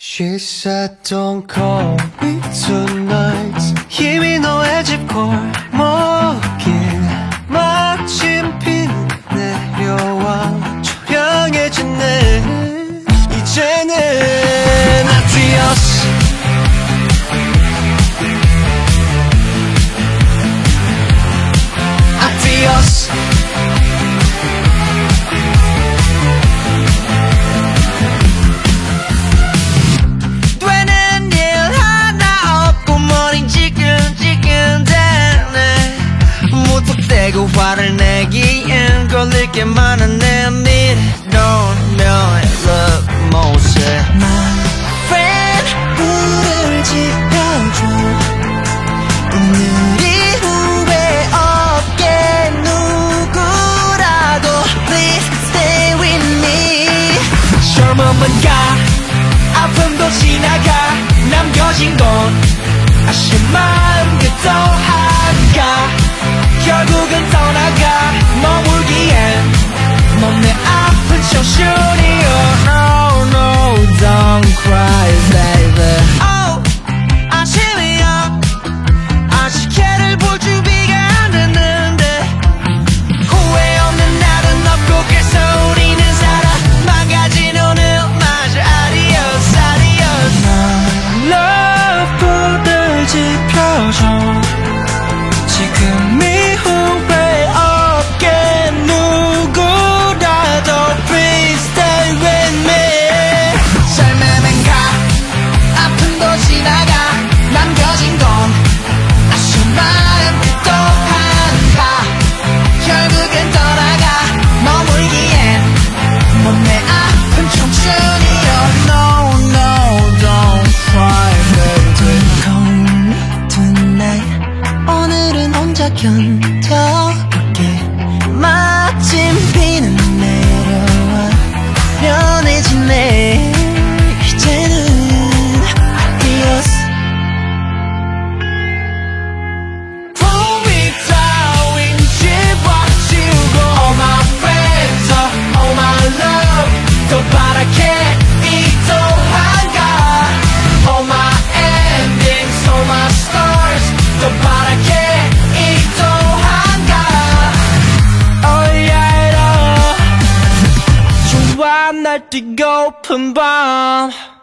She said don't call me tonight. 이미 너의 집 골목길 마침 비는 내려와 초량해지네. 이제는 adios. adios. 화를 내기엔 걸릴 게 많아 내 미련 love 모습. My friend 불을 지펴줘. 오늘이 후회 없게 누구라도 Please stay with me. 젊음은 가 아픔도 지나가 남겨진 건 아쉬운 마음 끝도 한가. 결국은 떠나가 머물기엔 몸내 아픈 청춘이 Oh no no don't cry baby. Oh 아침이야 아직 해를 볼 준비가 안 됐는데 후회 없는 날은 없고 그래서 우리는 살아 망가진 오늘마저 Adios adios. My love 불을 지펴줘. 지금이 견뎌볼게. 마침 비는 내려와 편해지네. 이제는 adios. Pull me down 집어치우고 All my friends, all my love 더 바라게 이 또한가. All my endings, all my stars 더 바라게 날 뛰고픈 밤.